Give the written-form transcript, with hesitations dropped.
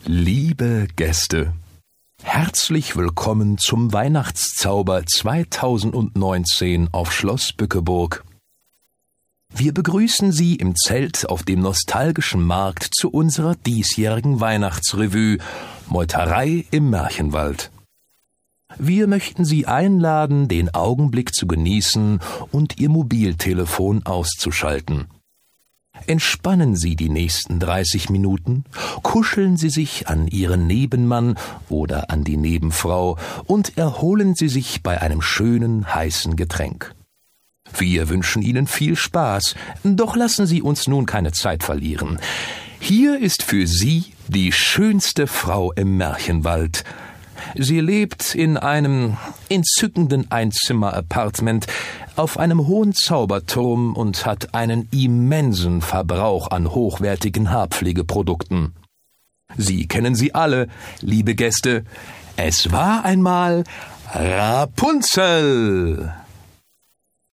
Liebe Gäste, herzlich willkommen zum Weihnachtszauber 2019 auf Schloss Bückeburg. Wir begrüßen Sie im Zelt auf dem nostalgischen Markt zu unserer diesjährigen Weihnachtsrevue Meuterei im Märchenwald. Wir möchten Sie einladen, den Augenblick zu genießen und Ihr Mobiltelefon auszuschalten. Entspannen Sie die nächsten 30 Minuten, kuscheln Sie sich an Ihren Nebenmann oder an die Nebenfrau und erholen Sie sich bei einem schönen, heißen Getränk. Wir wünschen Ihnen viel Spaß, doch lassen Sie uns nun keine Zeit verlieren. Hier ist für Sie die schönste Frau im Märchenwald. Sie lebt in einem entzückenden Einzimmer-Appartement auf einem hohen Zauberturm und hat einen immensen Verbrauch an hochwertigen Haarpflegeprodukten. Sie kennen sie alle, liebe Gäste. Es war einmal Rapunzel.